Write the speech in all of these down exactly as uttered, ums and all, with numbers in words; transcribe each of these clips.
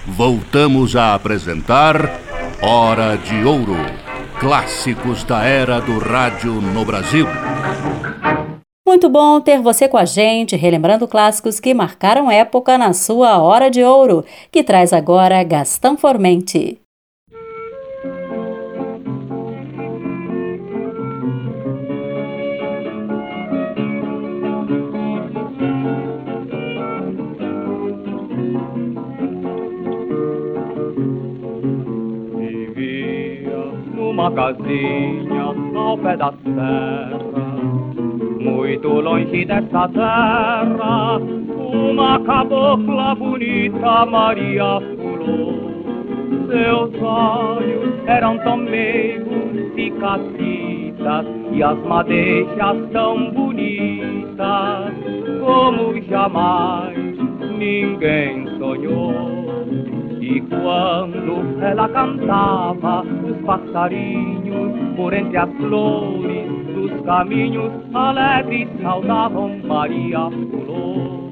voltamos a apresentar Hora de Ouro, clássicos da era do rádio no Brasil. Muito bom ter você com a gente, relembrando clássicos que marcaram época na sua Hora de Ouro, que traz agora Gastão Formente. Uma casinha ao pé da serra, muito longe dessa terra, uma cabocla bonita, Maria pulou. Seus olhos eram tão meigos e catitas, e as madeixas tão bonitas, como jamais ninguém sonhou. E quando ela cantava, os passarinhos, por entre as flores dos caminhos, alegres saudavam Maria pulou.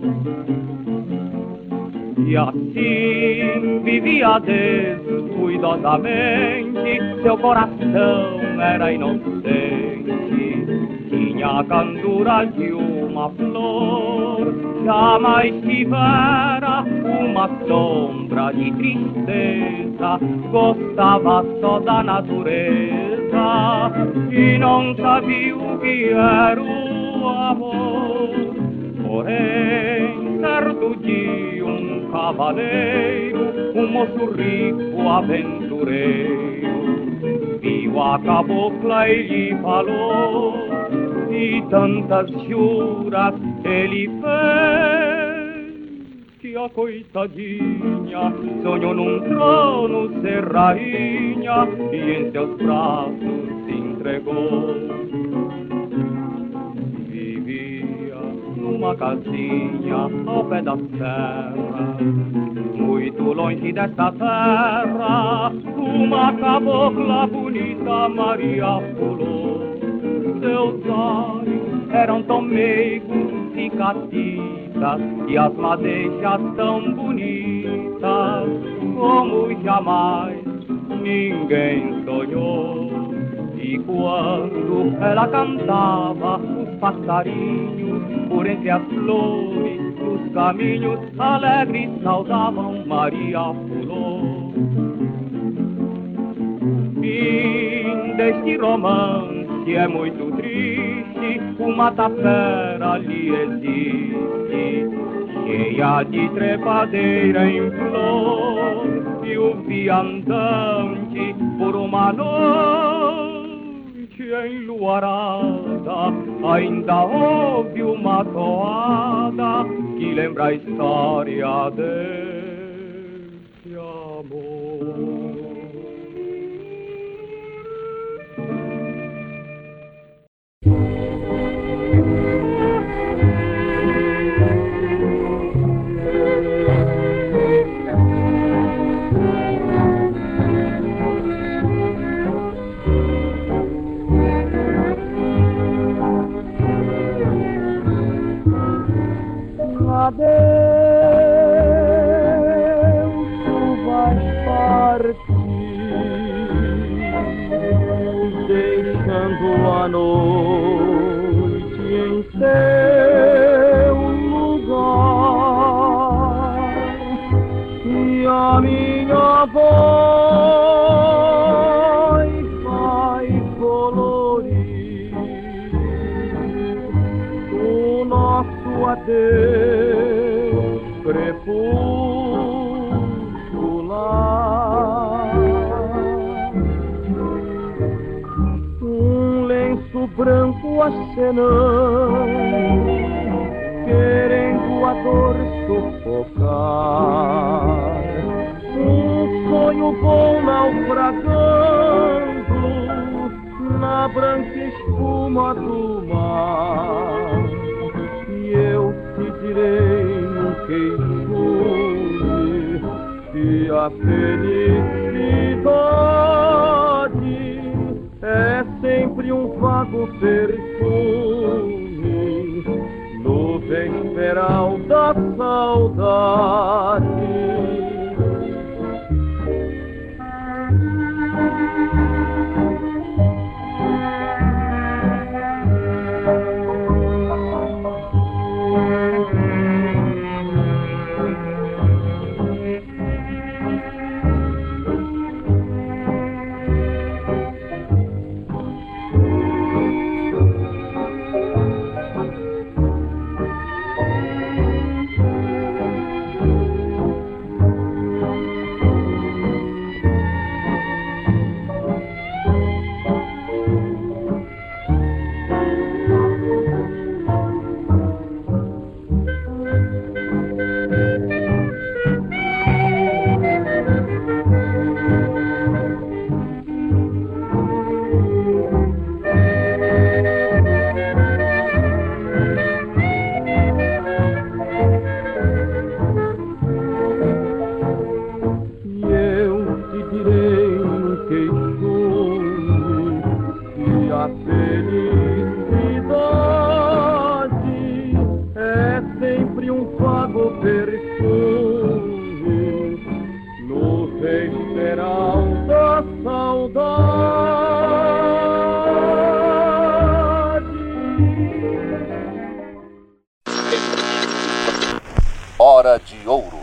E assim vivia descuidosamente, seu coração era inocente, tinha a candura de uma flor, jamais tivera uma sombra de tristeza, gostava só da natureza e não sabia o que era o amor. Porém, certo dia um cavaleiro, um moço rico aventureiro, viu a cabocla e lhe falou, e tantas juras ele fez, que a coitadinha sonhou num trono ser rainha e em seus braços se entregou. Vivia numa casinha ao pé da serra, muito longe desta terra, uma cabocla bonita, Maria pulou. Seus olhos eram tão meigos e catitas, e as madeixas tão bonitas, como jamais ninguém sonhou. E quando ela cantava, os passarinhos, por entre as flores dos caminhos, alegres saudavam Maria pulou. Fim deste romance é muito triste, uma tapera ali existe, cheia de trepadeira em flor, e o viandante por uma noite enluarada ainda ouve uma toada que lembra a história desse amor. Adeus, tu vais partir, deixando a noite em teu lugar, e a minha voz vai colorir o nosso adeus crepuscular. Um lenço branco acenando, querendo a dor sufocar, um sonho bom naufragando na branca espuma do mar, e eu te direi no queixume que a felicidade é sempre um vago perfume no vesperal da saudade. sempre um fago perfume no festeirão da saudade. Hora de Ouro.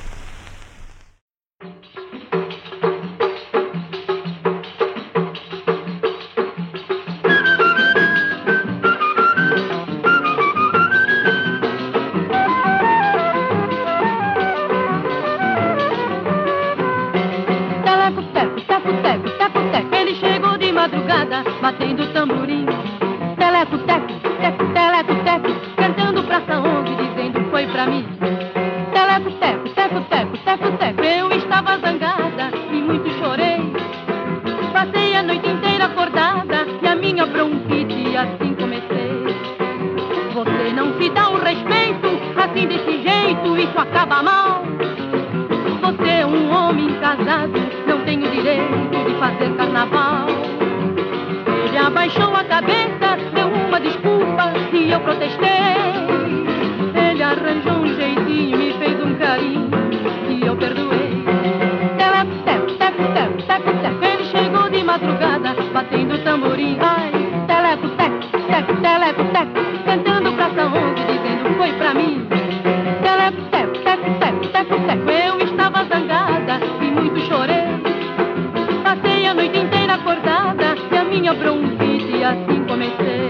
Batendo tamborim, teleco, teco, teco, teleco, teco, cantando praça onze, dizendo foi pra mim. Teleco, teco, teco, teco, teco, teco, eu estava zangada e muito chorei. Passei a noite inteira acordada e a minha bronquite assim comecei. Você não se dá um respeito, assim desse jeito, isso acaba mal. Você é um homem casado, não tem o direito de fazer carnaval. Ele abaixou a cabeça, deu uma desculpa e eu protestei. Ele arranjou um jeitinho, me fez um carinho e eu perdoei. Teleco, teco, teco, teco, teco, teco, ele chegou de madrugada, batendo tamborim. Ai, teleco, teco, teco, teleco, teco, cantando praça onze, dizendo foi pra mim. Teleco, teco, teco, teco, teco, teco, eu estava zangada e muito chorei. Passei a noite inteira acordada e a minha bronquite assim comecei.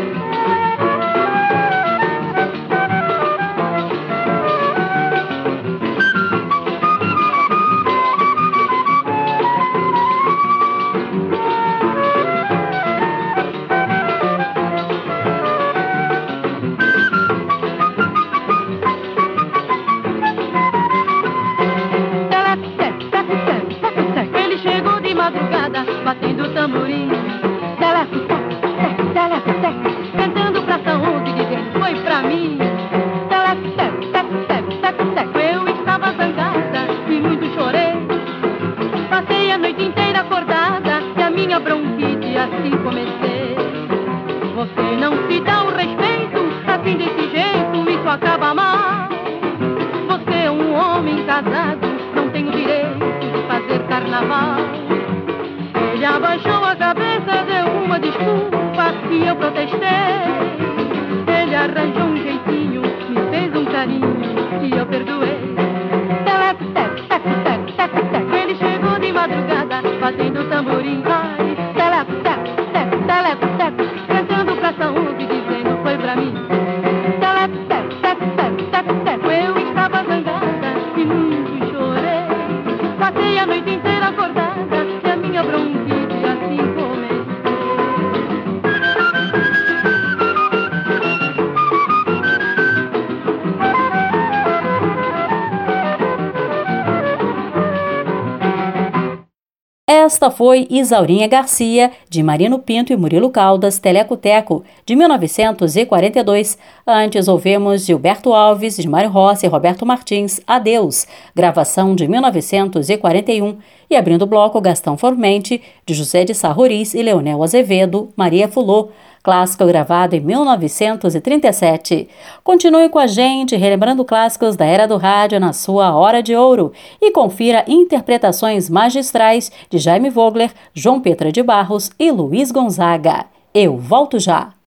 Batendo tamborim, teleco, teco, teco, teleco, teco, cantando praça onze, dizendo foi pra mim. Teleco, teco, teco, teco, teco, teco, eu estava zangada e muito chorei. Passei a noite inteira acordada e a minha bronquite assim comecei. Você não se dá o respeito, assim desse jeito, isso acaba mal. Você é um homem casado, não tem o direito de fazer carnaval. Ele abaixou a cabeça, deu uma desculpa e eu protestei. Ele arranjou um jeitinho, me fez um carinho e eu perdoei. Teleco, teco, teco, teco, teco, teco, ele chegou de madrugada, batendo tamborim. Ai, teleco, teco, teco, teleco, teco, cantando praça onze, dizendo foi pra mim. Teleco, teco, teco, teco, teco, teco, eu estava zangada e muito chorei. Passei a noite inteira acordada e a minha bronquite assim comecei. Esta foi Isaurinha Garcia, de Marino Pinto e Murilo Caldas, Teleco Teco, de mil novecentos e quarenta e dois. Antes ouvimos Gilberto Alves, de Mário Rossi e Roberto Martins, Adeus, gravação de mil novecentos e quarenta e um. E abrindo o bloco, Gastão Formente, de José de Sá Roriz e Leonel Azevedo, Maria Fulô, clássico gravado em mil novecentos e trinta e sete. Continue com a gente, relembrando clássicos da era do rádio na sua Hora de Ouro e confira interpretações magistrais de Jaime Vogler, João Petra de Barros e Luiz Gonzaga. Eu volto já!